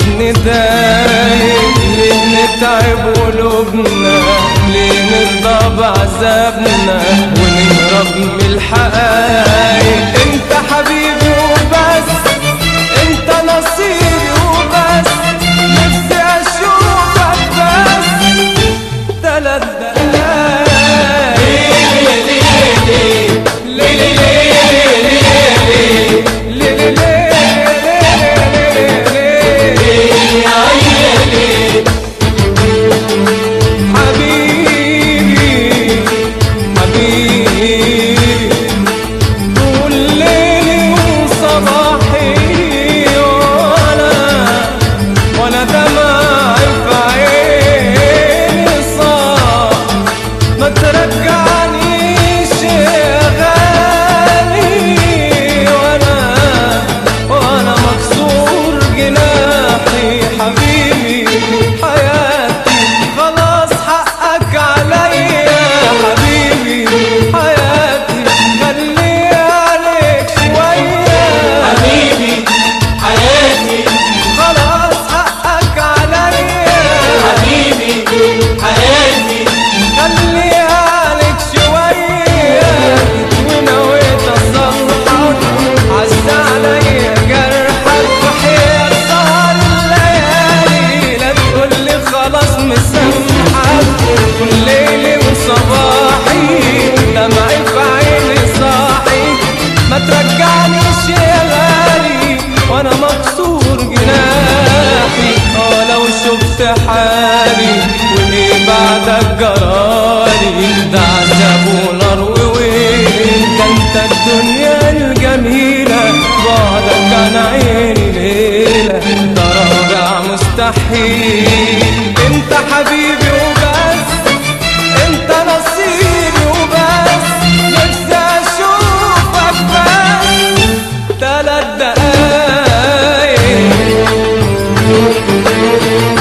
الحزن دايم، ليه نتعب قلوبنا، ليه نرضى بعذابنا ونهرب من الحقايق. انت حبيبي وبس، انت نصيبي وبس، نفسي اشوفك بس 3 دقايق. حالي وليه بعدك جرالي، ده عذاب ونار وويل، ده انت الدنيا الجميلة، بعدك عن عيني ليلة، ده راجع مستحيل. انت حبيبي وبس، انت نصيبي وبس، نفسي اشوفك بس 3 دقايق.